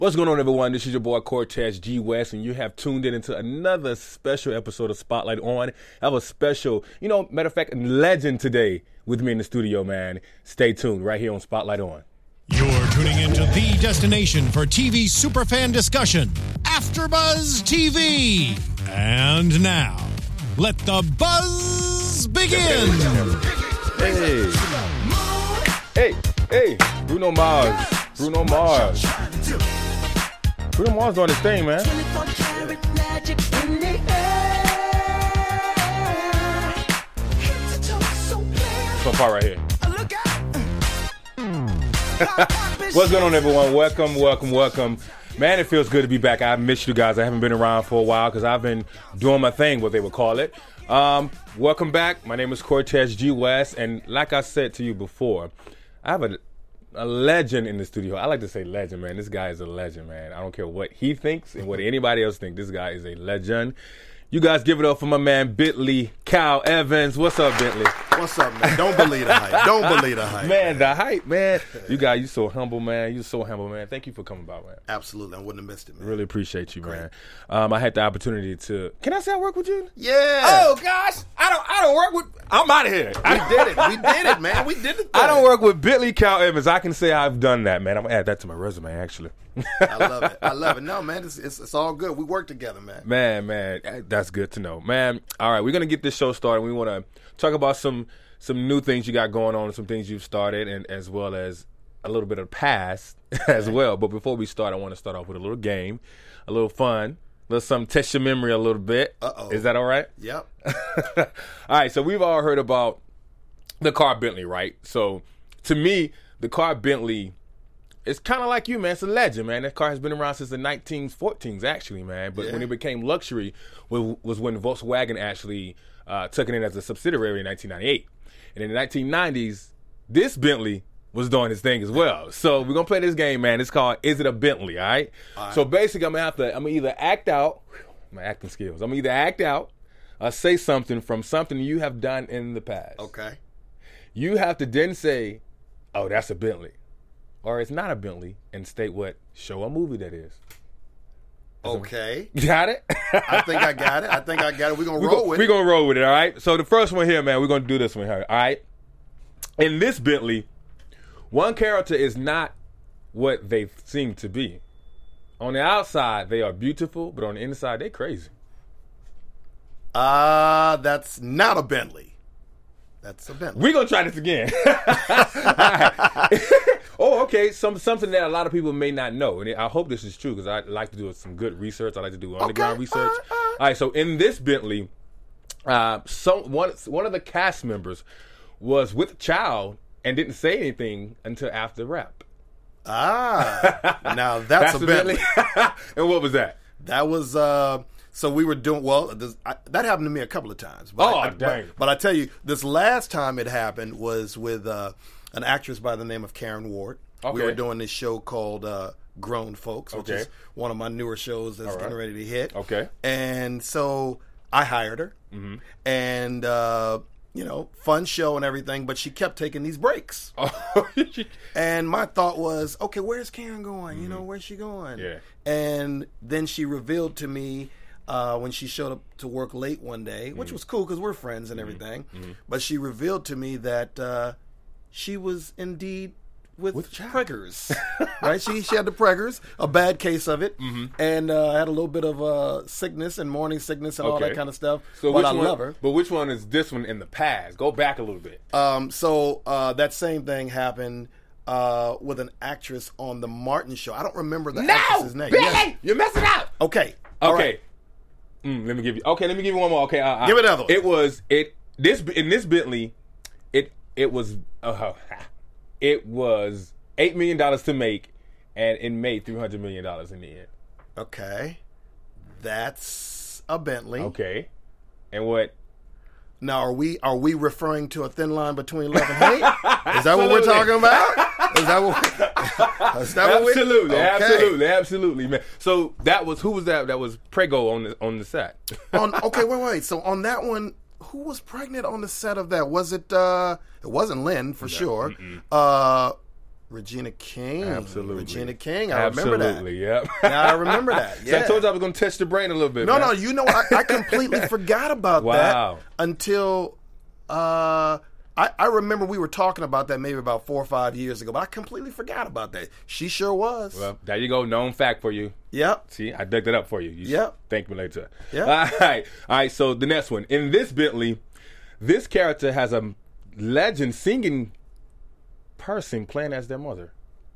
What's going on, everyone? This is your boy Cortez G. West, and you have tuned in into another special episode of Spotlight On. I have a special, matter of fact, legend today with me in the studio, man. Stay tuned right here on Spotlight On. You're tuning into the destination for TV superfan discussion, AfterBuzz TV. And now, let the buzz begin. Hey, Bruno Mars. Bruno Mars doing his thing, man. So far right here. What's going on, everyone? Welcome. Man, it feels good to be back. I missed you guys. I haven't been around for a while because I've been doing my thing, what they would call it. Welcome back. My name is Cortez G. West, and like I said to you before, I have a legend in the studio. I like to say legend, man. This guy is a legend, man. I don't care what he thinks and what anybody else thinks. This guy is a legend. You guys give it up for my man, Bentley Cal Evans. What's up, Bentley? What's up, man? Don't believe the hype. Man, the hype, man. You so humble, man. You're so humble, man. Thank you for coming by, man. Absolutely. I wouldn't have missed it, man. Really appreciate you, Great. man. I had the opportunity to... Can I say I work with you? Yeah. Oh, gosh. I don't work with... I'm out of here. We did it, man. We did it. I don't work with Bentley Cal Evans. I can say I've done that, man. I'm going to add that to my resume, actually. I love it. No, man, it's all good. We work together, man. Man, that's good to know. Man, all right, we're going to get this show started. We want to talk about some new things you got going on, some things you've started, and as well as a little bit of the past as well. But before we start, I want to start off with a little game, a little fun, a little something, test your memory a little bit. Uh-oh. Is that all right? Yep. All right, so we've all heard about the car Bentley, right? So to me, the car Bentley... It's kind of like you, man. It's a legend, man. That car has been around since the 1914s, actually, man. But when it became luxury was when Volkswagen actually took it in as a subsidiary in 1998. And in the 1990s, this Bentley was doing his thing as well. So we're going to play this game, man. It's called Is It a Bentley, all right? So basically, I'm going to either act out, my acting skills. I'm going to either act out or say something from something you have done in the past. Okay. You have to then say, oh, that's a Bentley. Or it's not a Bentley, and state what show or movie that is. Okay. Got it? I think I got it. We're going to roll with it. We're going to roll with it, all right? So the first one here, man, we're going to do this one here, all right? In this Bentley, one character is not what they seem to be. On the outside, they are beautiful, but on the inside, they're crazy. That's not a Bentley. That's a Bentley. We're going to try this again. All right. Oh, okay. Something that a lot of people may not know, and I hope this is true because I like to do some good research. I like to do underground research. All right. So in this Bentley, one of the cast members was with a child and didn't say anything until after rap. Now that's a Bentley. And what was that? That was so we were doing that happened to me a couple of times. But dang! But I tell you, this last time it happened was with an actress by the name of Karen Ward. Okay. We were doing this show called Grown Folks, which is one of my newer shows that's getting ready to hit. Okay. And so I hired her, and fun show and everything, but she kept taking these breaks. And my thought was, okay, where's Karen going? Where's she going? Yeah. And then she revealed to me when she showed up to work late one day, which was cool because we're friends and everything, but she revealed to me that she was indeed with preggers. Right? She had the preggers, a bad case of it, and had a little bit of sickness and morning sickness and all that kind of stuff. So but I love her. But which one is this one in the past? Go back a little bit. So that same thing happened with an actress on the Martin Show. I don't remember the actress's name. Yes. You're messing up. Okay. Okay. Right. Let me give you one more. Okay. Give it another one. It was in this Bentley. It was $8 million to make, and it made $300 million in the end. Okay, that's a Bentley. Okay, and what? Now, are we referring to a thin line between love and hate? Is that what we're talking about? Is that what? Absolutely, man. So who was that? That was Prego on the set. Okay, wait. So on that one, who was pregnant on the set of that? Was it? It wasn't Lynn for sure. Regina King. Absolutely. Regina King. I remember that. Absolutely, yep. Yeah, I remember that. Yeah. So I told you I was going to touch the brain a little bit, No, man. no, you know, I completely forgot about Wow. that until I remember we were talking about that maybe about 4 or 5 years ago, but I completely forgot about that. She sure was. Well, there you go. Known fact for you. Yep. See, I dug that up for you. Yep. Thank me later. Yep. All right. So the next one. In this Bentley, this character has a legend singing person playing as their mother.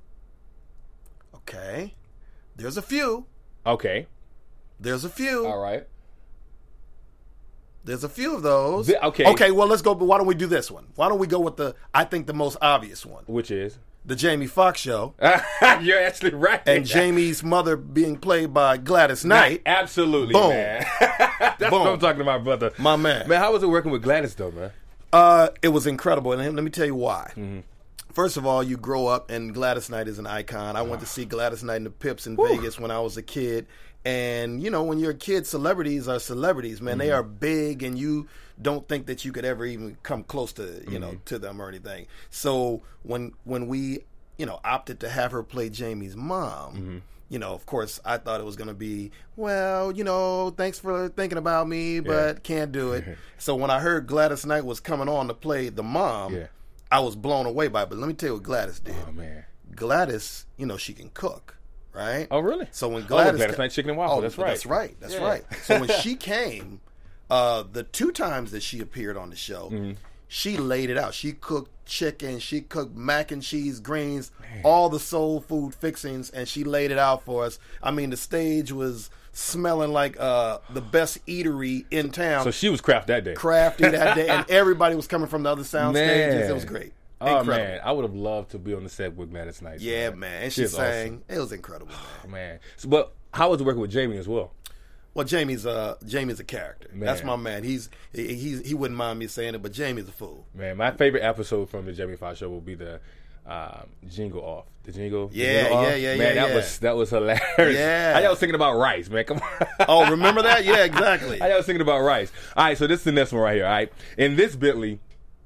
Okay. There's a few. Okay. There's a few. All right. There's a few of those. Okay. Okay, well, let's go. But why don't we do this one? Why don't we go with I think the most obvious one. Which is? The Jamie Foxx show. You're actually right. And Jamie's mother being played by Gladys Knight. Absolutely, Boom. man. That's Boom. what I'm talking about, brother. My man. Man, how was it working with Gladys, though, man? It was incredible. And let me tell you why. Mm-hmm. First of all, you grow up, and Gladys Knight is an icon. I went to see Gladys Knight and the Pips in Vegas when I was a kid. And, you know, when you're a kid, celebrities are celebrities, man. Mm-hmm. They are big, and you don't think that you could ever even come close to, you know, to them or anything. So when we, you know, opted to have her play Jamie's mom, you know, of course, I thought it was going to be, well, you know, thanks for thinking about me, but can't do it. So when I heard Gladys Knight was coming on to play the mom, I was blown away by it. But let me tell you what Gladys did. Oh, man. Gladys, you know, she can cook, right? Oh, really? So when Gladys Knight Chicken and Waffle, that's right. That's right. That's right. So when she came, the 2 times that she appeared on the show, she laid it out. She cooked chicken, she cooked mac and cheese, greens, all the soul food fixings, and she laid it out for us. I mean, the stage was smelling like the best eatery in town. So she was Kraft that day. Crafty that day, and everybody was coming from the other sound stages. It was great. Oh, incredible. man. I would have loved to be on the set with Gladys Knight. Yeah, man. And she sang. Awesome. It was incredible, man. Oh, man. So, but how was it working with Jamie as well? Well, Jamie's a character. Man. That's my man. He wouldn't mind me saying it, but Jamie's a fool. Man, my favorite episode from the Jamie Foxx show will be the jingle off. The jingle. Yeah. Man, that was hilarious. Yeah. I was thinking about rice, man. Come on. Oh, remember that? Yeah, exactly. I was thinking about rice. All right, so this is the next one right here. All right, in this Bentley,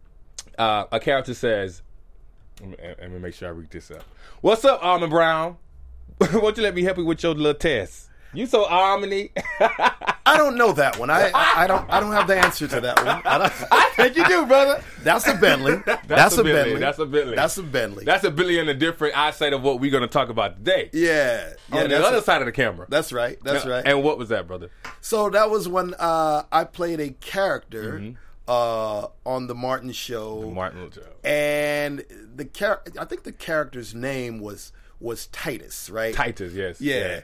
a character says, let me make sure I read this up. What's up, Almond Brown? Won't you let me help you with your little test? You so almondy. I don't know that one. I don't have the answer to that one. I think you do, brother. That's a Bentley. That's a Bentley. That's a Bentley. That's a Bentley. That's a Bentley in a different eyesight of what we're going to talk about today. Yeah. On the other side of the camera. That's right. That's right. And what was that, brother? So that was when I played a character on the Martin Show. The Martin Show. And I think the character's name was Titus, right? Titus, yes. Yeah.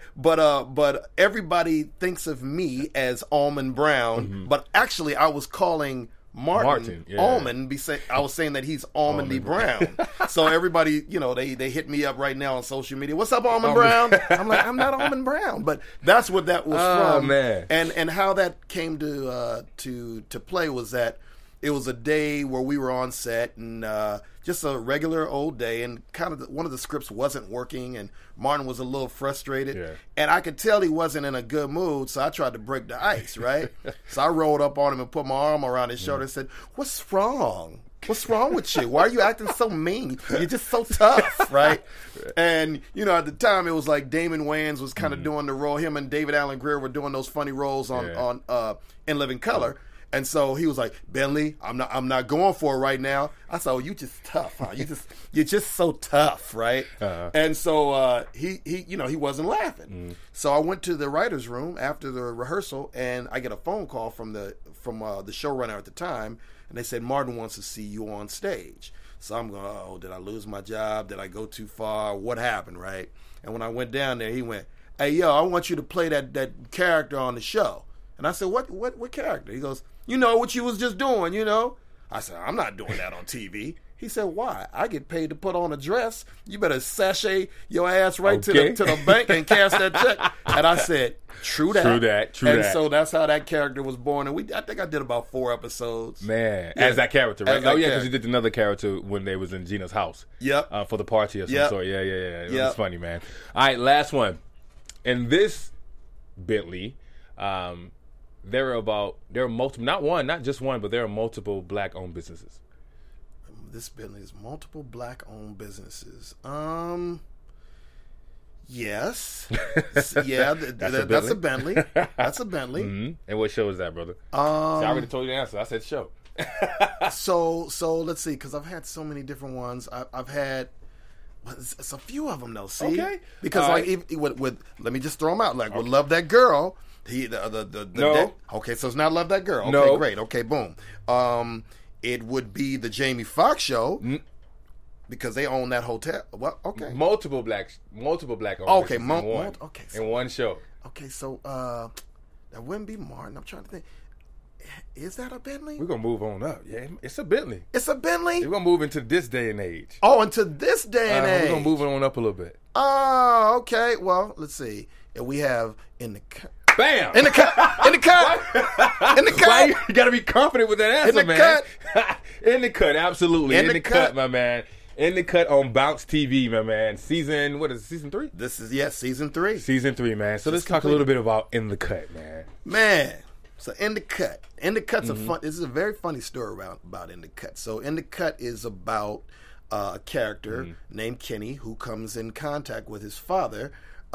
But everybody thinks of me as Almond Brown, but actually I was calling Martin Almond. I was saying that he's Almondy Brown. So everybody, you know, they hit me up right now on social media. What's up, Almond Brown? I'm like, I'm not Almond Brown, but that's what that was from. Man. And how that came to play was that it was a day where we were on set and just a regular old day, and kind of one of the scripts wasn't working, and Martin was a little frustrated, and I could tell he wasn't in a good mood, so I tried to break the ice, right? So I rolled up on him and put my arm around his shoulder and said, "What's wrong? What's wrong with you? Why are you acting so mean? You're just so tough," right? And, you know, at the time, it was like Damon Wayans was kind of doing the role. Him and David Alan Grier were doing those funny roles on In Living Color. And so he was like, "Bentley, I'm not going for it right now." I said, "Oh, you just tough, huh? You're just so tough, right?" And so he he wasn't laughing. So I went to the writer's room after the rehearsal, and I get a phone call from the showrunner at the time, and they said, "Martin wants to see you on stage." So I'm going, "Oh, did I lose my job? Did I go too far? What happened?" Right? And when I went down there, he went, "Hey, yo, I want you to play that character on the show." And I said, "What character?" He goes, "You know what you was just doing, you know." I said, "I'm not doing that on TV." He said, "Why? I get paid to put on a dress. You better sashay your ass right to the bank and cash that check." And I said, True that. And so that's how that character was born. And I think I did about 4 episodes. Man, as that character, right? Because you did another character when they was in Gina's house. Yep. For the party or some sort. Yeah. It was funny, man. All right, last one. In this Bentley, there are multiple, not just one, but there are multiple black-owned businesses. this Bentley is multiple black-owned businesses. Yes. Yeah, that's a Bentley. That's a Bentley. Mm-hmm. And what show is that, brother? See, I already told you the answer. I said show. So let's see, because I've had so many different ones. I've had it's a few of them though. See, okay, because with let me just throw them out. Like with Love That Girl, no. Okay, so it's not Love That Girl. Okay, no. Great. Okay, boom. It would be the Jamie Foxx show. Because they own that hotel. Well, okay. Multiple black owners. Okay, in one show. Okay, so that wouldn't be Martin. I'm trying to think. Is that a Bentley? We're gonna move on up. Yeah, it's a Bentley. It's a Bentley. We're gonna move into this day and age. Oh, into this day and age. We're gonna move on up a little bit. Oh, okay. Well, let's see. And we have in the cut. Bam! In the cut. In the cut. In the cut. Why you gotta be confident with that answer, in the man. Cut. In the cut, absolutely. In the the cut, cut, my man. In the cut on Bounce TV, my man. Season 3? This is season 3. Season 3, man. So let's talk a little bit about In the Cut, man. Man, so In the Cut. In the Cut's this is a very funny story about In the Cut. So In the Cut is about a character named Kenny who comes in contact with his father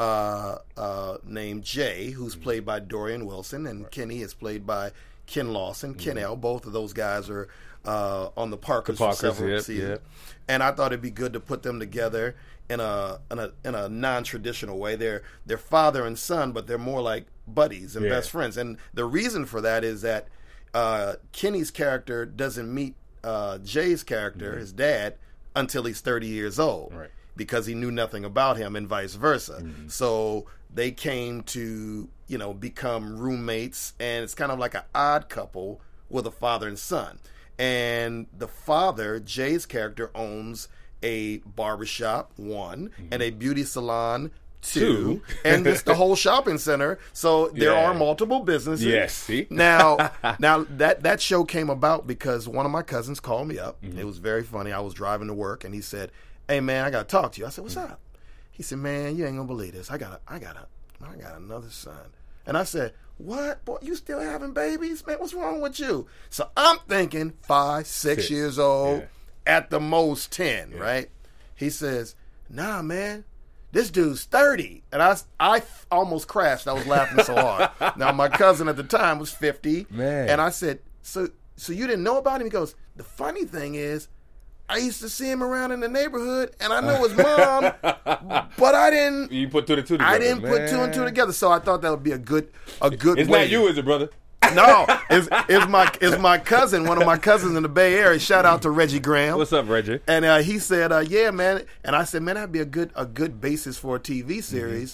named Jay, who's played by Dorian Wilson, and Kenny is played by Ken Lawson, Ken-El. Both of those guys are on the Parkers for several seasons. Yep. And I thought it'd be good to put them together in a non-traditional way. They're father and son, but they're more like buddies and best friends. And the reason for that is that Kenny's character doesn't meet Jay's character, his dad, until he's 30 years old. Right. Because he knew nothing about him and vice versa. So they came to, become roommates, and it's kind of like an odd couple with a father and son. And the father, Jay's character, owns a barbershop, 1, and a beauty salon, 2, and just the whole shopping center. So there are multiple businesses. Yes, see? Now that show came about because one of my cousins called me up. It was very funny. I was driving to work, and he said, "Hey, man, I got to talk to you." I said, "What's up?" He said, "Man, you ain't going to believe this. I got another son." And I said, "What? Boy, you still having babies? Man, what's wrong with you?" So I'm thinking 5, 6 years old, at the most 10, right? He says, "Nah, man, this dude's 30. And I almost crashed. I was laughing so hard. Now, my cousin at the time was 50. Man. And I said, so you didn't know about him? He goes, "The funny thing is, I used to see him around in the neighborhood, and I know his mom, but I didn't." You put 2 and 2 together. I didn't put 2 and 2 together, so I thought that would be a good It's way. not you, is it, brother? No, it's my cousin, one of my cousins in the Bay Area. Shout out to Reggie Graham. What's up, Reggie? And he said, "Yeah, man." And I said, "Man, that'd be a good basis for a TV series,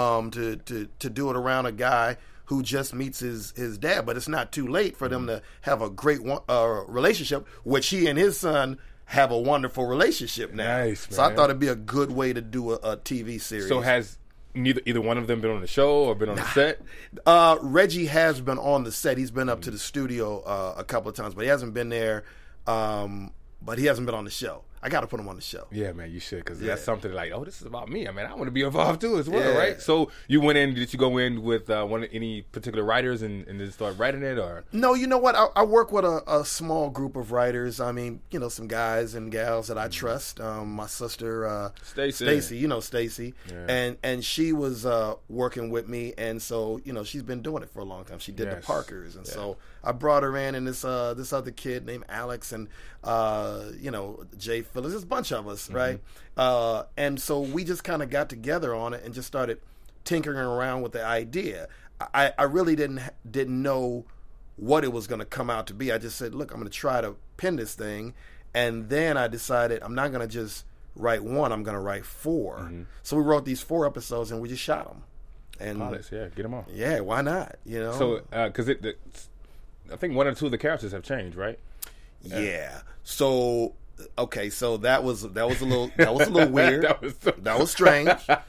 to do it around a guy who just meets his dad, but it's not too late for them to have a great relationship, which he and his son have a wonderful relationship now." Nice, man. So I thought it'd be a good way to do a TV series. So has either one of them been on the show or been on the set? Reggie has been on the set. He's been up to the studio a couple of times, but he hasn't been there. But he hasn't been on the show. I got to put him on the show. Yeah, man, you should, because that's something like, oh, this is about me. I mean, I want to be involved too as well, right? So you went in. Did you go in with any particular writers and just start writing it, or? No, you know what? I work with a small group of writers. I mean, some guys and gals that I trust. My sister Stacy, Stacy, and she was working with me, and so she's been doing it for a long time. She did the Parkers, and so I brought her in, and this other kid named Alex, and Jay Phillips, there's a bunch of us, right? And so we just kind of got together on it and just started tinkering around with the idea. I really didn't know what it was going to come out to be. I just said, look, I'm going to try to pin this thing, and then I decided I'm not going to just write 1, I'm going to write 4. So we wrote these 4 episodes, and we just shot them. And get them on. Yeah, why not? So because I think 1 or 2 of the characters have changed, right? Yeah. So so that was a little weird. that was strange.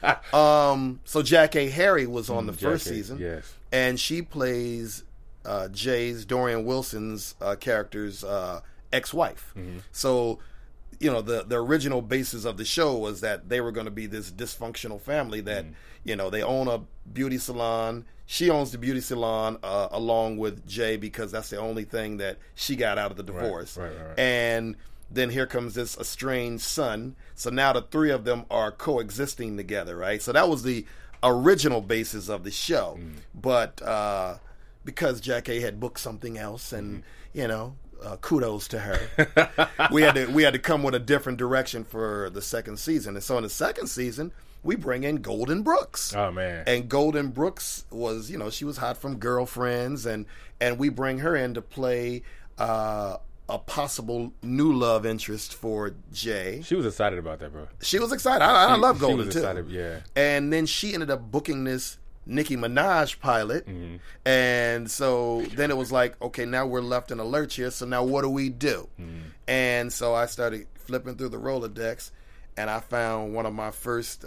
So Jackée Harry was on the first season, and she plays Dorian Wilson's character's ex-wife. So the original basis of the show was that they were going to be this dysfunctional family that they own a beauty salon. She owns the beauty salon along with Jay, because that's the only thing that she got out of the divorce. Right. And then here comes this estranged son. So now the three of them are coexisting together, right? So that was the original basis of the show. But because Jackie had booked something else, and kudos to her, we had to come with a different direction for the second season. And so in the second season, we bring in Golden Brooks. Oh man! And Golden Brooks was, she was hot from Girlfriends, and we bring her in to play a possible new love interest for Jay. She was excited about that, bro. She was excited. I love Golden, she was excited, too. Yeah. And then she ended up booking this Nicki Minaj pilot. And so then it was like, okay, now we're left in a lurch here. So now what do we do? And so I started flipping through the Rolodex, and I found one of my first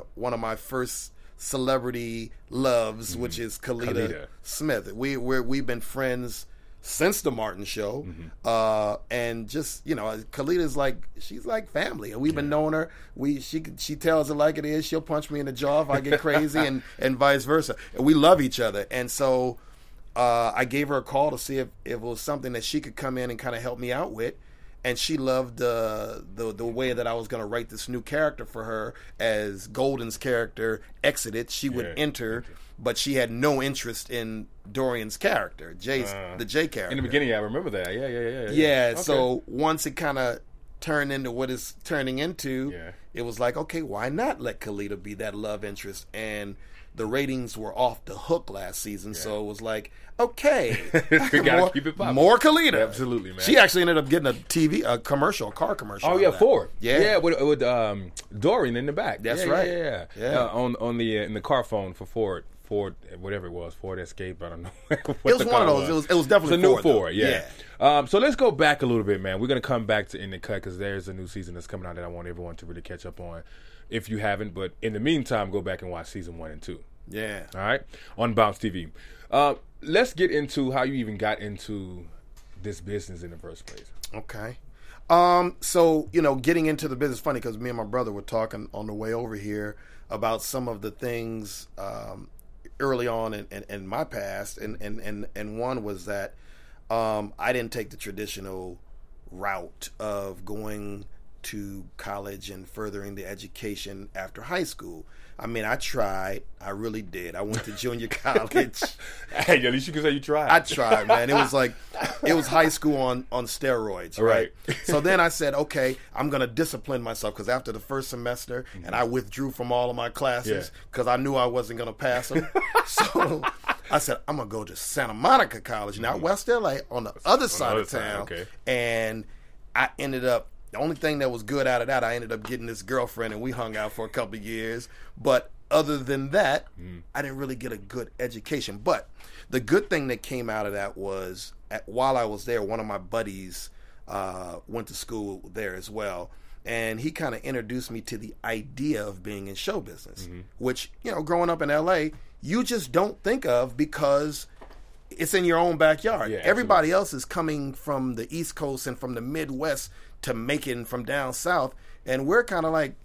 celebrity loves, which is Kalita Smith. We've been friends since the Martin Show, and just Kalita's she's like family, and we've been knowing her. She tells it like it is. She'll punch me in the jaw if I get crazy, and vice versa. And we love each other, and so I gave her a call to see if it was something that she could come in and kind of help me out with. And she loved the way that I was going to write this new character for her. As Golden's character exited, she would enter, but she had no interest in Dorian's character, the Jay character. In the beginning, I remember that. Yeah. Yeah. Okay. So once it kind of turned into what it's turning into, it was like, okay, why not let Kalita be that love interest? And the ratings were off the hook last season, so it was like, okay, we gotta keep it popping. More Kalita. Absolutely, man. She actually ended up getting a car commercial. Oh yeah, Ford. Yeah, with Dorian in the back. That's right. Yeah. On the in the car phone for Ford, whatever it was, Ford Escape. I don't know. It was one of those. It was definitely it's a new Ford. Ford. Yeah. So let's go back a little bit, man. We're gonna come back to In the Cut because there's a new season that's coming out that I want everyone to really catch up on. If you haven't, but in the meantime, go back and watch season 1 and 2. Yeah. All right. On Bounce TV. Let's get into how you even got into this business in the first place. Okay. So, getting into the business, funny because me and my brother were talking on the way over here about some of the things early on in my past. And one was that I didn't take the traditional route of going to college and furthering the education after high school. I mean, I tried. I really did. I went to junior college. Hey, at least you can say you tried. I tried, man. It was high school on steroids, right? So then I said, okay, I'm going to discipline myself because after the first semester, and I withdrew from all of my classes because I knew I wasn't going to pass them. So I said, I'm going to go to Santa Monica College, not West LA, on the other side of town. Okay. And I ended up, the only thing that was good out of that, I ended up getting this girlfriend, and we hung out for a couple of years. But other than that, I didn't really get a good education. But the good thing that came out of that was, while I was there, one of my buddies went to school there as well. And he kind of introduced me to the idea of being in show business, which, growing up in L.A., you just don't think of because it's in your own backyard. Everybody else is coming from the East Coast and from the Midwest to Macon from down south, and we're kind of like,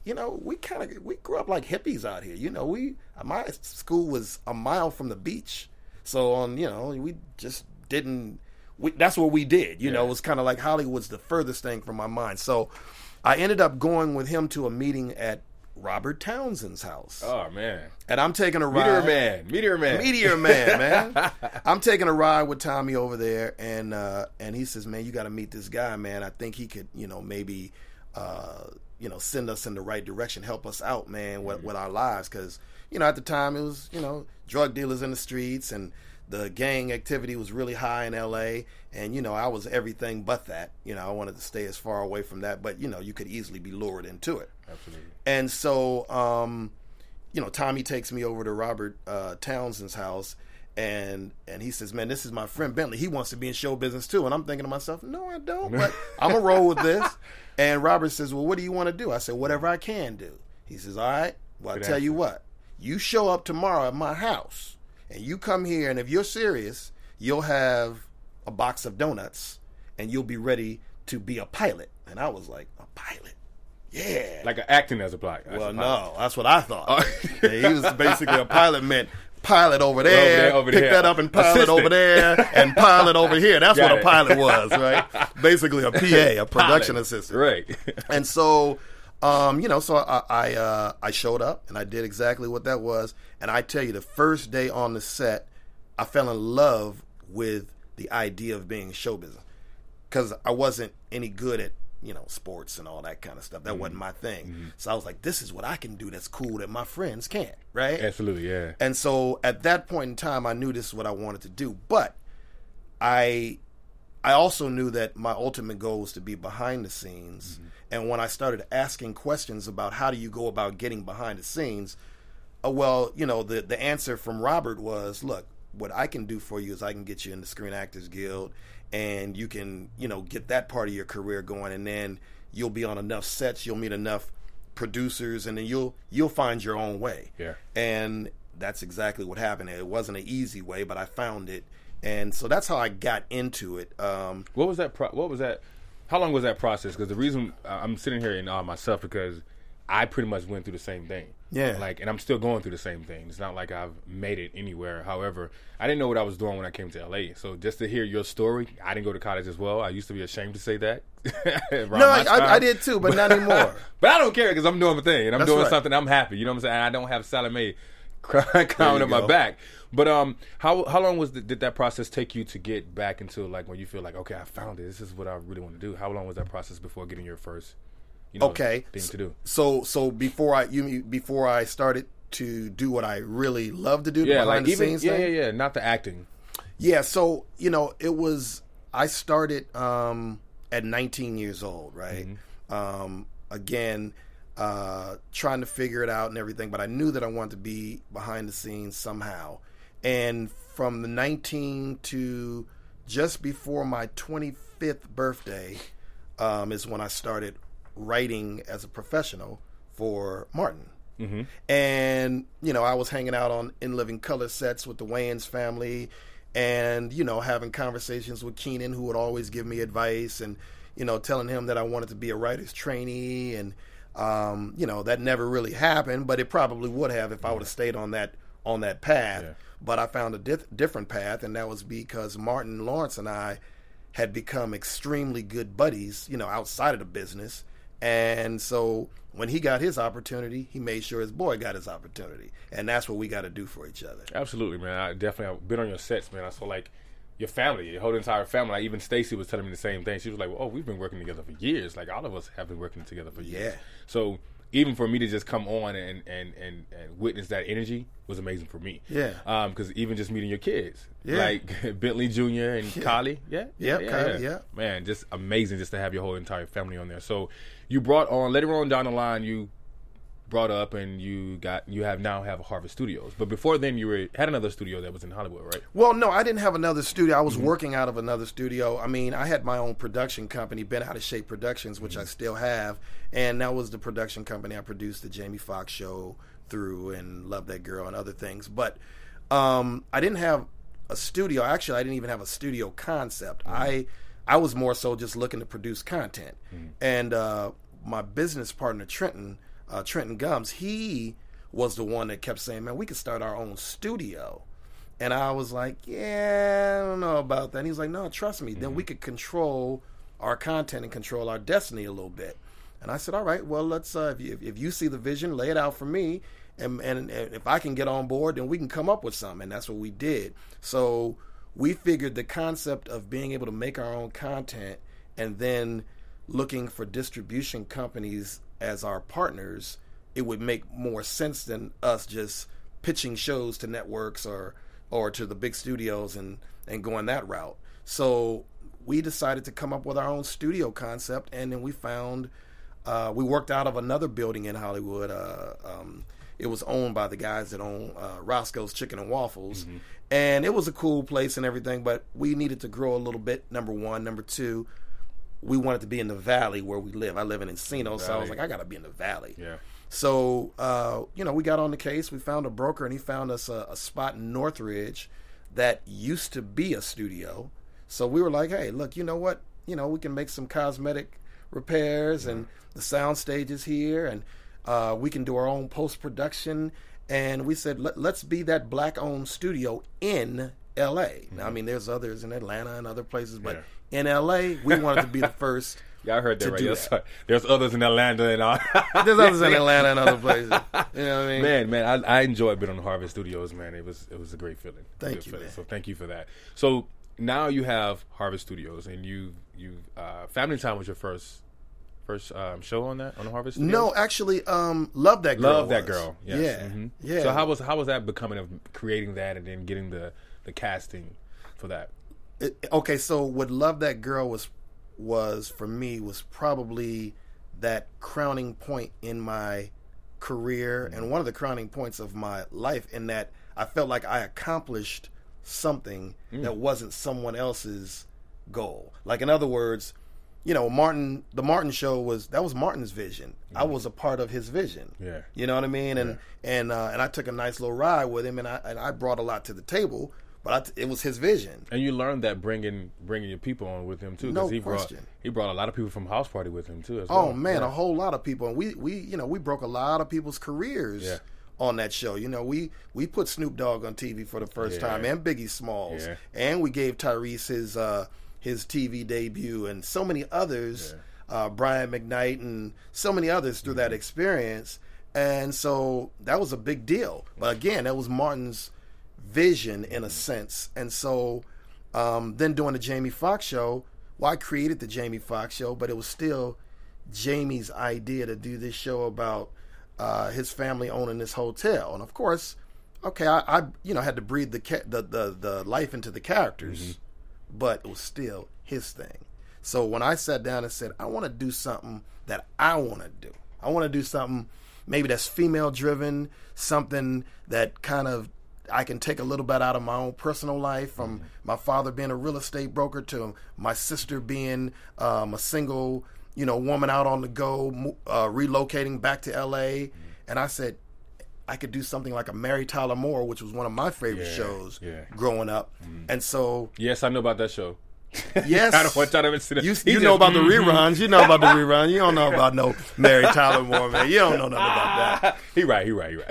we grew up like hippies out here. My school was a mile from the beach, so we just didn't. That's what we did. It was kind of like Hollywood's the furthest thing from my mind. So I ended up going with him to a meeting at Robert Townsend's house. Oh man! And I'm taking a ride. Meteor Man, man. I'm taking a ride with Tommy over there, and he says, "Man, you got to meet this guy, man. I think he could, maybe, send us in the right direction, help us out, man, with our lives, because at the time it was, drug dealers in the streets and the gang activity was really high in LA, and I was everything but that. I wanted to stay as far away from that, but you could easily be lured into it. Absolutely. And so, Tommy takes me over to Robert Townsend's house, and he says, "Man, this is my friend Bentley. He wants to be in show business too." And I'm thinking to myself, "No, I don't, but I'm gonna roll with this." And Robert says, "Well, what do you want to do?" I said, "Whatever I can do." He says, "All right. Well, I'll tell you what. You show up tomorrow at my house, and you come here, and if you're serious, you'll have a box of donuts, and you'll be ready to be a pilot." And I was like, "A pilot? Yeah." Like acting as a pilot. Well, no, that's what I thought. He was basically a pilot meant pilot over there, over pick there. that up and pilot Assistant. over there, and pilot over here. That's Got what it. a pilot was, right? Basically a PA, a production Pilot. assistant. Right. And so, so I showed up and I did exactly what that was. And I tell you, the first day on the set, I fell in love with the idea of being in show business because I wasn't any good at sports and all that kind of stuff. That wasn't my thing. Mm-hmm. So I was like, this is what I can do that's cool that my friends can't, right? Absolutely, yeah. And so at that point in time, I knew this is what I wanted to do. But I also knew that my ultimate goal was to be behind the scenes. Mm-hmm. And when I started asking questions about how do you go about getting behind the scenes, the answer from Robert was, look, what I can do for you is I can get you in the Screen Actors Guild, and you can, get that part of your career going, and then you'll be on enough sets, you'll meet enough producers, and then you'll find your own way. Yeah. And that's exactly what happened. It wasn't an easy way, but I found it, and so that's how I got into it. What was that? How long was that process? Because the reason I'm sitting here in awe myself because I pretty much went through the same thing. Yeah. And I'm still going through the same thing. It's not like I've made it anywhere. However, I didn't know what I was doing when I came to LA. So just to hear your story, I didn't go to college as well. I used to be ashamed to say that. No, I did too, but not anymore. But I don't care because I'm doing my thing and I'm That's doing right. something. I'm happy. You know what I'm saying? I don't have Salome climbing up my go. back. But how long did that process take you to get back into like when you feel like, okay, I found it. This is what I really want to do. How long was that process before getting your first thing to do? So before I started to do what I really love to do, Yeah, behind like the even scenes thing. yeah, not the acting. Yeah, so I started at 19 years old, right? Again, trying to figure it out and everything, but I knew that I wanted to be behind the scenes somehow. And from the 19 to just before my 25th birthday is when I started writing as a professional for Martin. Mm-hmm. And, I was hanging out on In Living Color sets with the Wayans family and, having conversations with Keenan, who would always give me advice and, telling him that I wanted to be a writer's trainee. And, that never really happened, but it probably would have if I would have stayed on that path. Yeah. But I found a different path, and that was because Martin Lawrence and I had become extremely good buddies, outside of the business. And so when he got his opportunity, he made sure his boy got his opportunity. And that's what we got to do for each other. Absolutely, man. I've been on your sets, man. I saw like your family, your whole entire family. Like even Stacy was telling me the same thing. She was like, "Oh, we've been working together for years. Like all of us have been working together for years." Yeah. So even for me to just come on and witness that energy was amazing for me. Yeah. Because even just meeting your kids, Yeah. like Bentley Jr. and Kylie, Kylie, yeah. Man, just amazing just to have your whole entire family on there. So you brought on later on down the line, you brought up and you now have Harvest Studios. But before then, you had another studio that was in Hollywood, right? Well, no, I didn't have another studio. I was working out of another studio. I mean, I had my own production company, Been Out of Shape Productions, which I still have. And that was the production company I produced the Jamie Foxx show through and Love That Girl and other things. But I didn't have a studio. Actually, I didn't even have a studio concept. I was more so just looking to produce content. And my business partner, Trenton Gums, he was the one that kept saying, man, we could start our own studio. And I was like, yeah, I don't know about that. And he was like, no, trust me. Then we could control our content and control our destiny a little bit. And I said, all right, well, let's if you see the vision, lay it out for me. And if I can get on board, then we can come up with something. And that's what we did. So we figured the concept of being able to make our own content and then looking for distribution companies as our partners, it would make more sense than us just pitching shows to networks or to the big studios and going that route. So we decided to come up with our own studio concept, and then we found we worked out of another building in Hollywood. It was owned by the guys that own Roscoe's Chicken and Waffles, and it was a cool place and everything, but we needed to grow a little bit, number one. Number two, we wanted to be in the valley where we live. I live in Encino, so I was like, I got to be in the valley. Yeah. So, we got on the case. We found a broker, and he found us a spot in Northridge that used to be a studio. So we were like, hey, look, you know what? We can make some cosmetic repairs, and the sound stage is here, and we can do our own post-production. and we said, let's be that black-owned studio in L.A. Now, I mean, there's others in Atlanta and other places, but in L.A., we wanted to be the first. Yeah, I heard that right. Yes, there's others in Atlanta and all. There's others in Atlanta and other places. You know what I mean? Man, I enjoyed being on Harvest Studios, man. It was a great feeling. Thank you, man. So thank you for that. So now you have Harvest Studios, and you Family Time was your first show on the Harvest Studios? No, actually, Love That Girl. Love That Girl. Yes. Yeah, Mm-hmm. yeah. So how was that becoming of creating that and then getting the casting for that? Okay, so what Love That Girl was for me was probably that crowning point in my career and one of the crowning points of my life, in that I felt like I accomplished something that wasn't someone else's goal. Like, in other words, you know, the Martin show was Martin's vision. I was a part of his vision. Yeah. You know what I mean? And I took a nice little ride with him, and I brought a lot to the table. But it was his vision. And you learned that bringing your people on with him too. No he question. He brought a lot of people from House Party with him too. As well. Oh man, a whole lot of people, and we broke a lot of people's careers on that show. You know, we put Snoop Dogg on TV for the first time, and Biggie Smalls, and we gave Tyrese his TV debut, and so many others, Brian McKnight, and so many others through that experience. And so that was a big deal. But again, that was Martin's vision in a sense. And so then doing the Jamie Foxx show, well, I created the Jamie Foxx show, but it was still Jamie's idea to do this show about his family owning this hotel. And of course, okay, I had to breathe the life into the characters, but it was still his thing. So when I sat down and said, I want to do something that I want to do. I want to do something maybe that's female driven, something that kind of I can take a little bit out of my own personal life, from my father being a real estate broker to my sister being a single, woman out on the go, relocating back to L.A. And I said, I could do something like a Mary Tyler Moore, which was one of my favorite shows growing up. And so... Yes, I know about that show. Yes. I don't want y'all to ever see that. You know about the reruns. You know about the reruns. You don't know about no Mary Tyler Moore, man. You don't know nothing about that. He right.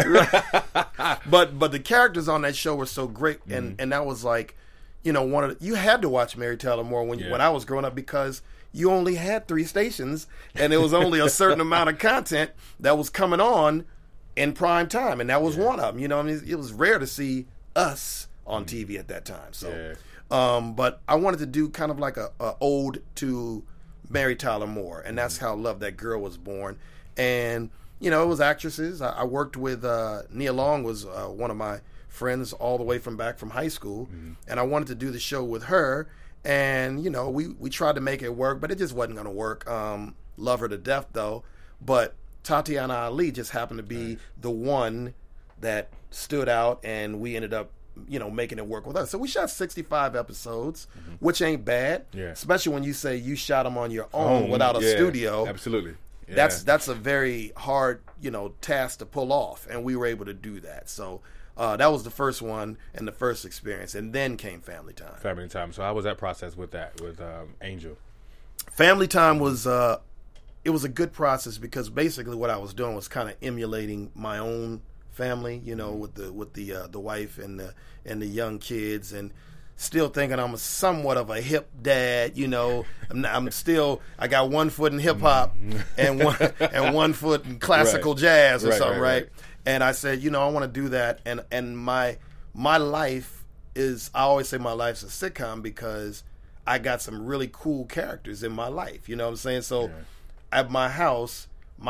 But the characters on that show were so great, and that was like, you had to watch Mary Tyler Moore when I was growing up, because you only had 3 stations, and there was only a certain amount of content that was coming on in prime time, and that was one of them. I mean, it was rare to see us on TV at that time. So. But I wanted to do kind of like a ode to Mary Tyler Moore, and that's how Love That Girl was born. And it was actresses. I worked with Nia Long, was one of my friends all the way from high school, and I wanted to do the show with her. And we tried to make it work, but it just wasn't going to work. Love her to death though, but Tatiana Ali just happened to be the one that stood out, and we ended up making it work with us. So we shot 65 episodes, which ain't bad, especially when you say you shot them on your own without a studio. Absolutely. Yeah. That's a very hard, task to pull off, and we were able to do that. So that was the first one and the first experience, and then came Family Time. Family Time. So how was that process with Angel? Family Time was it was a good process, because basically what I was doing was kind of emulating my own family, with the wife and the young kids, and still thinking I'm somewhat of a hip dad. I'm still, I got one foot in hip hop and one foot in classical jazz or something, right? And I said, I want to do that, and my life is, I always say my life's a sitcom, because I got some really cool characters in my life. You know what I'm saying? So at my house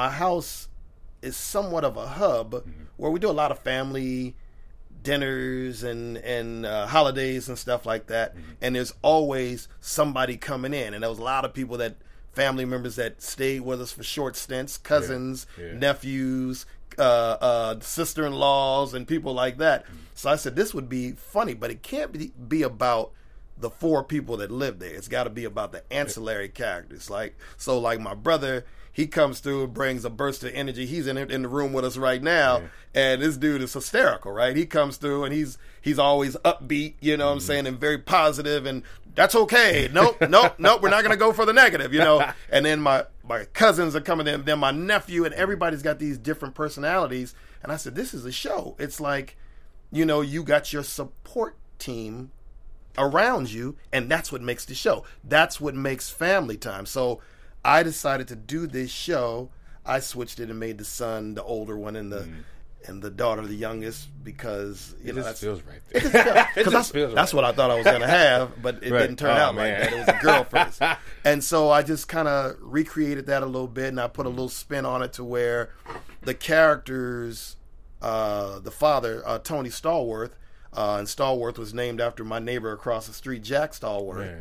is somewhat of a hub where we do a lot of family dinners and holidays and stuff like that. And there's always somebody coming in. And there was a lot of people, family members that stayed with us for short stints, cousins, nephews, sister-in-laws, and people like that. So I said, this would be funny, but it can't be about the 4 people that live there. It's got to be about the ancillary characters. Like my brother, he comes through and brings a burst of energy. He's in the room with us right now, and this dude is hysterical, right? He comes through and he's always upbeat, what I'm saying, and very positive, and that's okay. Nope, we're not going to go for the negative, And then my cousins are coming in, then my nephew, and everybody's got these different personalities. And I said, this is a show. It's like, you know, you got your support team around you, and that's what makes the show. That's what makes Family Time. So I decided to do this show. I switched it and made the son the older one and the daughter the youngest, because you know that feels right there. That's what I thought I was going to have, but it didn't turn out like that. It was a girl first, and so I just kind of recreated that a little bit, and I put a little spin on it to where the characters, the father, Tony Stallworth, and Stallworth was named after my neighbor across the street, Jack Stallworth.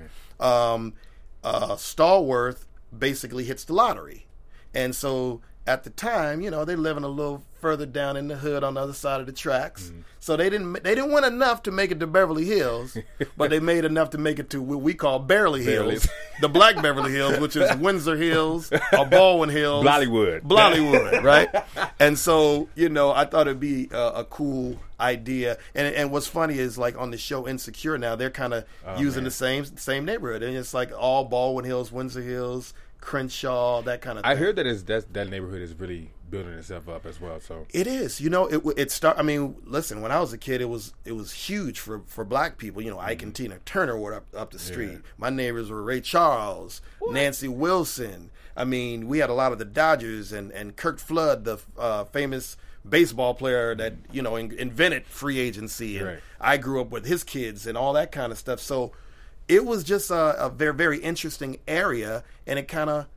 Stallworth basically hits the lottery, and so at the time, you know, they living a little further down in the hood on the other side of the tracks. So they didn't win enough to make it to Beverly Hills, but they made enough to make it to what we call Beverly Hills, the Black Beverly Hills, which is Windsor Hills or Baldwin Hills, Blollywood, right? And so, you know, I thought it'd be a cool idea. And what's funny is, like, on the show Insecure now, they're kind of using the same neighborhood, and it's like all Baldwin Hills, Windsor Hills, Crenshaw, that kind of thing. I heard that neighborhood is really building itself up as well. So it is. You know, I mean, listen, when I was a kid, it was huge for black people. You know, Ike and Tina Turner were up the street. Yeah. My neighbors were Ray Charles, Nancy Wilson. I mean, we had a lot of the Dodgers and Kirk Flood, the famous baseball player that, you know, invented free agency. And I grew up with his kids and all that kind of stuff. So it was just a very, very interesting area, and it kind of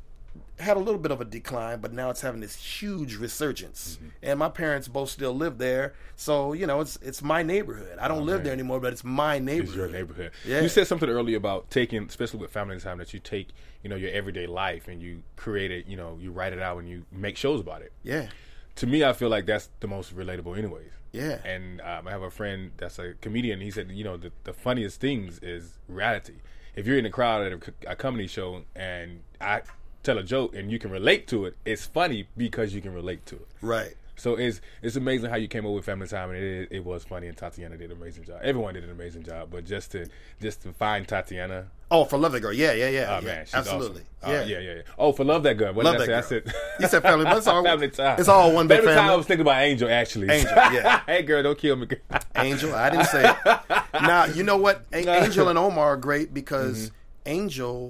had a little bit of a decline, but now it's having this huge resurgence. And my parents both still live there, so, you know, it's my neighborhood. I don't live there anymore, but it's my neighborhood. It's your neighborhood. Yeah. You said something earlier about taking, especially with Family Time, that you take, you know, your everyday life and you create it, you know, you write it out and you make shows about it. Yeah. To me, I feel like that's the most relatable anyways. Yeah. And I have a friend that's a comedian. He said, you know, the funniest things is reality. If you're in the crowd at a comedy show and I tell a joke and you can relate to it, it's funny because you can relate to it. Right. So it's amazing how you came up with Family Time, and it was funny, and Tatiana did an amazing job. Everyone did an amazing job, but just to find Tatiana. Oh, for Love That Girl, yeah. Oh man, she's absolutely, awesome. Yeah. Oh, for Love That Girl. What Love did I That say? Girl. You said Family, but it's all Family Time. It's all one big Family family. Time. I was thinking about Angel actually. Angel, yeah. Hey girl, don't kill me. Angel, I didn't say it. Now you know what? Angel and Omar are great because Angel.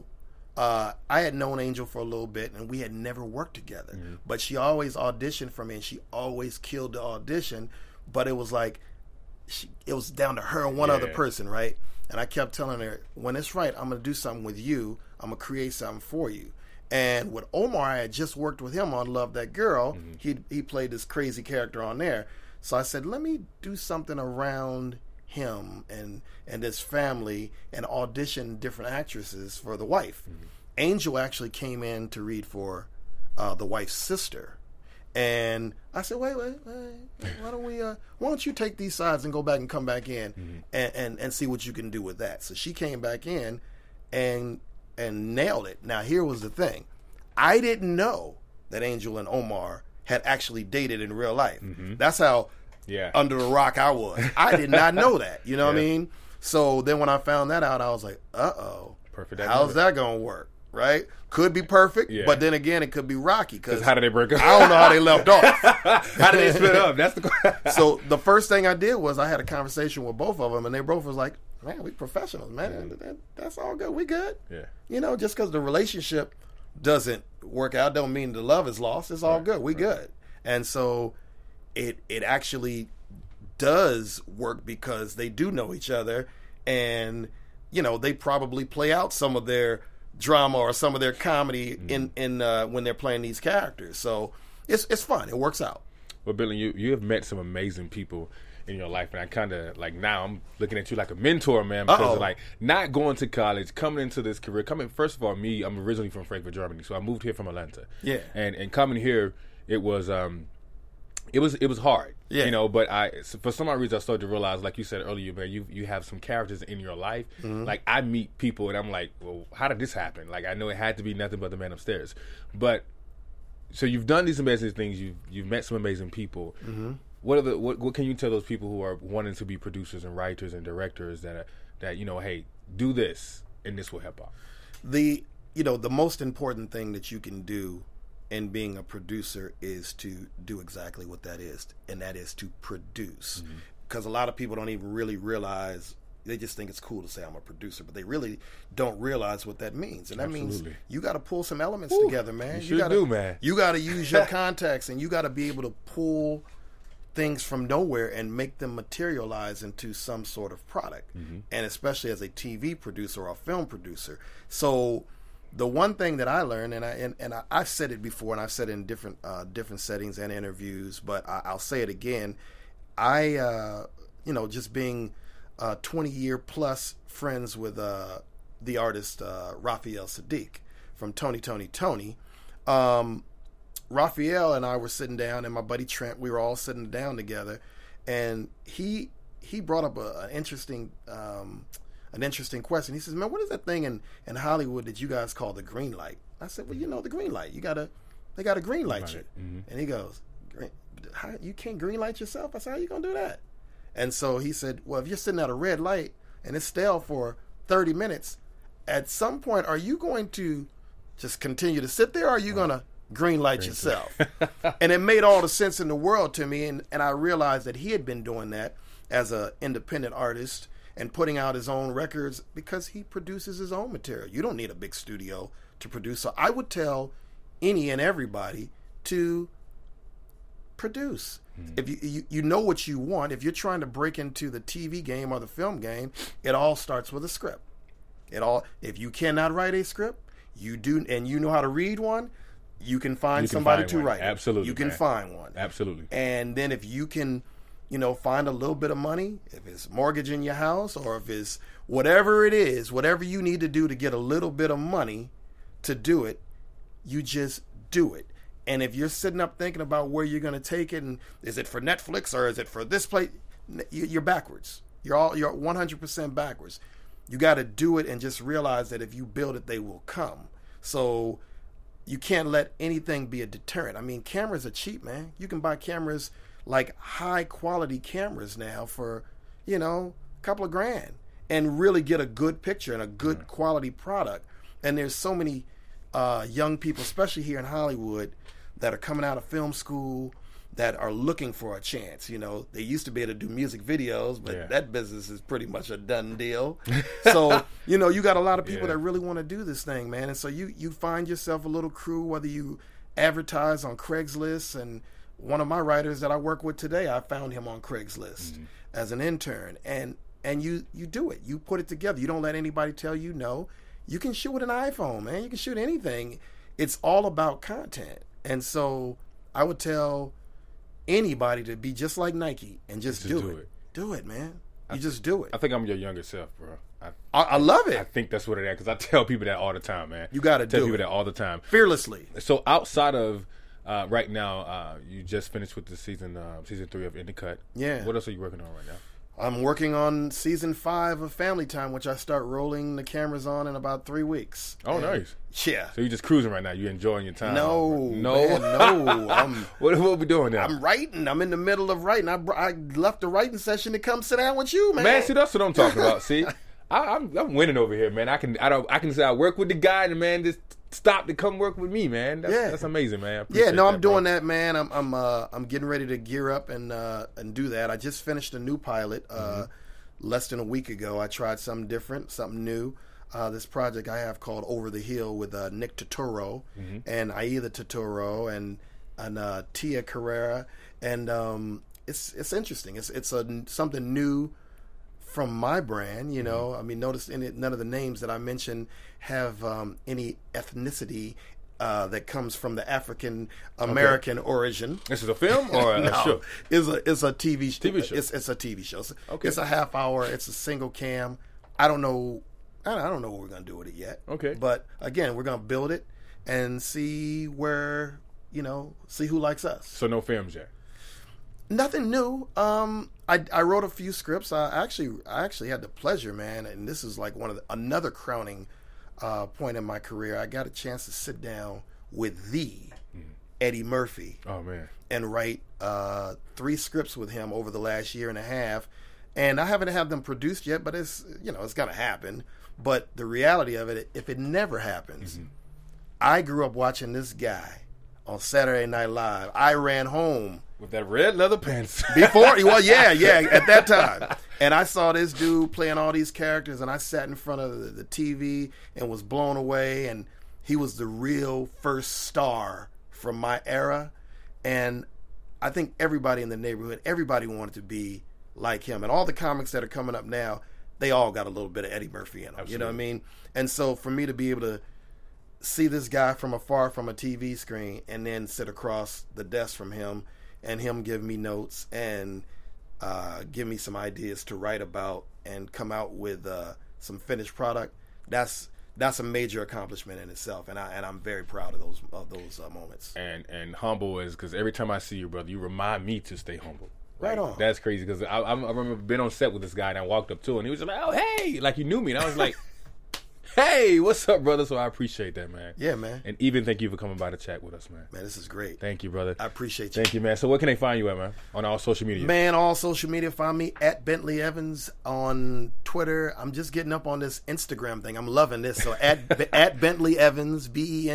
I had known Angel for a little bit, and we had never worked together. But she always auditioned for me, and she always killed the audition. But it was like, it was down to her and one other person, right? And I kept telling her, when it's right, I'm going to do something with you. I'm going to create something for you. And with Omar, I had just worked with him on Love That Girl. He played this crazy character on there. So I said, let me do something around him and his family and audition different actresses for the wife. Angel actually came in to read for the wife's sister, and I said, wait, why don't you take these sides and go back and come back in and see what you can do with that. So she came back in and nailed it. Now here was the thing, I didn't know that Angel and Omar had actually dated in real life. That's how under the rock I was. I did not know that. You know what I mean? So then when I found that out, I was like, perfect. How's that going to work? Right? Could be perfect, but then again, it could be rocky. Because how did they break up? I don't know how they left off. How did they split up? That's the So the first thing I did was I had a conversation with both of them, and they both was like, man, we professionals, man. That's all good. We good. Yeah. You know, just because the relationship doesn't work out don't mean the love is lost. It's all good. We good. And so it actually does work because they do know each other, and you know, they probably play out some of their drama or some of their comedy in when they're playing these characters. So it's fun. It works out. Well, Billy, you have met some amazing people in your life, and I kind of like now I'm looking at you like a mentor, man, because of like not going to college, coming into this career. First of all, I'm originally from Frankfurt, Germany, so I moved here from Atlanta. Yeah, and coming here, it was hard. Yeah. You know, but for some odd reason, I started to realize, like you said earlier, man, you have some characters in your life. Like I meet people, and I'm like, well, how did this happen? Like I know it had to be nothing but the man upstairs. But so you've done these amazing things. You've met some amazing people. What can you tell those people who are wanting to be producers and writers and directors that you know, hey, do this and this will help out? The most important thing that you can do in being a producer is to do exactly what that is, and that is to produce. Because a lot of people don't even really realize, they just think it's cool to say I'm a producer, but they really don't realize what that means. And that means you got to pull some elements together, man. You gotta do, man. You got to use your contacts, and you got to be able to pull things from nowhere and make them materialize into some sort of product. And especially as a TV producer or a film producer. So the one thing that I learned, and I said it before, and I've said it in different settings and interviews, but I'll say it again. Just being 20-year plus friends with the artist Raphael Saadiq from Tony. Raphael and I were sitting down, and my buddy Trent, we were all sitting down together, and he brought up an interesting question. He says, "Man, what is that thing in Hollywood that you guys call the green light?" I said, "Well, the green light. They got to green light you." And he goes, "You can't green light yourself?" I said, "How you gonna do that?" And so he said, "Well, if you're sitting at a red light and it's stale for 30 minutes, at some point, are you going to just continue to sit there, or are you going to green light yourself?" And it made all the sense in the world to me, and I realized that he had been doing that as an independent artist and putting out his own records because he produces his own material. You don't need a big studio to produce. So I would tell any and everybody to produce. If you know what you want, if you're trying to break into the TV game or the film game, it all starts with a script. If you cannot write a script, you do, and you know how to read one, you can find somebody to write it. Absolutely, you can find one. Absolutely. And then if you can, find a little bit of money, if it's mortgaging your house or if it's whatever it is, whatever you need to do to get a little bit of money to do it, you just do it. And if you're sitting up thinking about where you're going to take it, and is it for Netflix or is it for this place, you're backwards. You're 100% backwards. You got to do it and just realize that if you build it, they will come. So you can't let anything be a deterrent. I mean, cameras are cheap, man. You can buy cameras, like high quality cameras now for, a couple of grand and really get a good picture and a good quality product. And there's so many young people, especially here in Hollywood, that are coming out of film school that are looking for a chance. They used to be able to do music videos, but that business is pretty much a done deal. So, you got a lot of people that really want to do this thing, man. And so you find yourself a little crew, whether you advertise on Craigslist. And one of my writers that I work with today, I found him on Craigslist as an intern. And you do it. You put it together. You don't let anybody tell you no. You can shoot with an iPhone, man. You can shoot anything. It's all about content. And so I would tell anybody to be just like Nike and just do it. Do it, man. Just do it. I think I'm your younger self, bro. I love it. I think that's what it is, because I tell people that all the time, man. You got to do it. Tell people that all the time. Fearlessly. So outside of right now, you just finished with the season 3 of In the Cut. Yeah. What else are you working on right now? I'm working on season 5 of Family Time, which I start rolling the cameras on in about 3 weeks. Oh, nice. Yeah. So you're just cruising right now. You're enjoying your time. No. What we doing now? I'm writing. I'm in the middle of writing. I left the writing session to come sit down with you, man. Man, see, that's what I'm talking about. See, I'm winning over here, man. I can say I work with the guy, and the man just stopped to come work with me, man. That's amazing, man. I'm doing that, man. I'm getting ready to gear up and do that. I just finished a new pilot less than a week ago. I tried something different, something new. This project I have called Over the Hill with Nick Turturro and Aida Turturro and Tia Carrera, and it's interesting. It's something new from my brand, I mean, notice none of the names that I mentioned have any ethnicity that comes from the African American origin. This is a film or a show? It's a TV show. It's a TV show. Okay. It's a half hour. It's a single cam. I don't know what we're gonna do with it yet. Okay. But again, we're gonna build it and see where see who likes us. So no films yet. Nothing new. I wrote a few scripts. I actually had the pleasure, man, and this is like another crowning point in my career. I got a chance to sit down with Eddie Murphy. Oh man! And write 3 scripts with him over the last year and a half, and I haven't had them produced yet. But it's gonna happen. But the reality of it, if it never happens, I grew up watching this guy on Saturday Night Live. I ran home. With that red leather pants. Before, well, yeah, at that time. And I saw this dude playing all these characters, and I sat in front of the TV and was blown away, and he was the real first star from my era. And I think everybody in the neighborhood, everybody wanted to be like him. And all the comics that are coming up now, they all got a little bit of Eddie Murphy in them. Absolutely. You know what I mean? And so for me to be able to see this guy from afar from a TV screen and then sit across the desk from him and him give me notes and give me some ideas to write about and come out with some finished product, that's a major accomplishment in itself, and I'm very proud of those moments. And humble is because every time I see you, brother, you remind me to stay humble. Right on. That's crazy because I remember being on set with this guy and I walked up to him and he was like, "Oh, hey," like he knew me, and I was like, "Hey, what's up, brother?" So I appreciate that, man. Yeah, man. And even thank you for coming by to chat with us, man. Man, this is great. Thank you, brother. I appreciate you. Thank you, man. So where can they find you at, man? On all social media? Man, all social media, find me at Bentley Evans on Twitter. I'm just getting up on this Instagram thing. I'm loving this. So at Bentley Evans,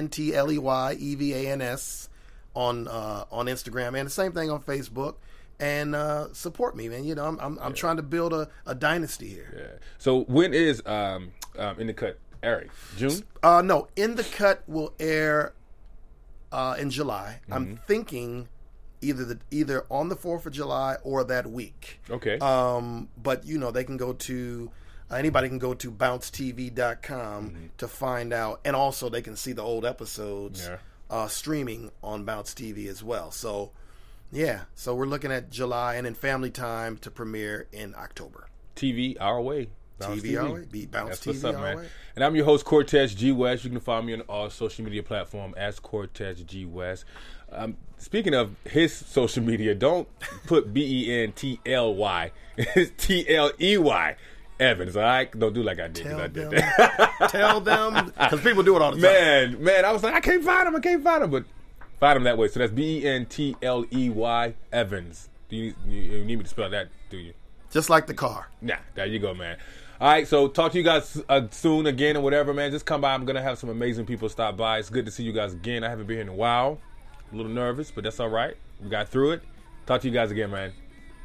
BentleyEvans on Instagram, and the same thing on Facebook. And support me, man. You know, I'm trying to build a dynasty here. Yeah. So when is In the Cut airing? June? No, In the Cut will air in July. Mm-hmm. I'm thinking either on the 4th of July or that week. Okay. But you know, they can go to anybody can go to bouncetv.com to find out, and also they can see the old episodes streaming on Bounce TV as well. So. Yeah, so we're looking at July, and then Family Time to premiere in October. TV our way. Bounce TV our way. Bounce That's TV what's up, our man. way. And I'm your host, Cortez G. West. You can find me on all social media platforms as Cortez G. West. Speaking of his social media, don't put BENTLY. It's TLEY. Evans, all right? Don't do like I did. Tell them, because people do it all the time. Man, I was like, I can't find him, but find him that way. So that's BENTLEY Evans. Do you need me to spell that, do you? Just like the car. Nah, there you go, man. All right, so talk to you guys soon again or whatever, man. Just come by. I'm going to have some amazing people stop by. It's good to see you guys again. I haven't been here in a while. A little nervous, but that's all right. We got through it. Talk to you guys again, man.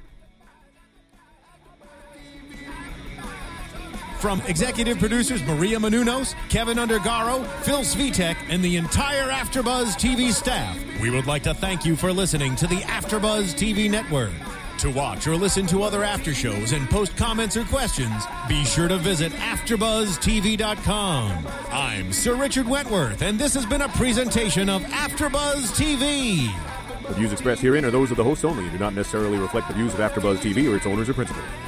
From executive producers Maria Menounos, Kevin Undergaro, Phil Svitek, and the entire AfterBuzz TV staff, we would like to thank you for listening to the AfterBuzz TV network. To watch or listen to other after shows and post comments or questions, be sure to visit AfterBuzzTV.com. I'm Sir Richard Wentworth, and this has been a presentation of AfterBuzz TV. The views expressed herein are those of the hosts only and do not necessarily reflect the views of AfterBuzz TV or its owners or principals.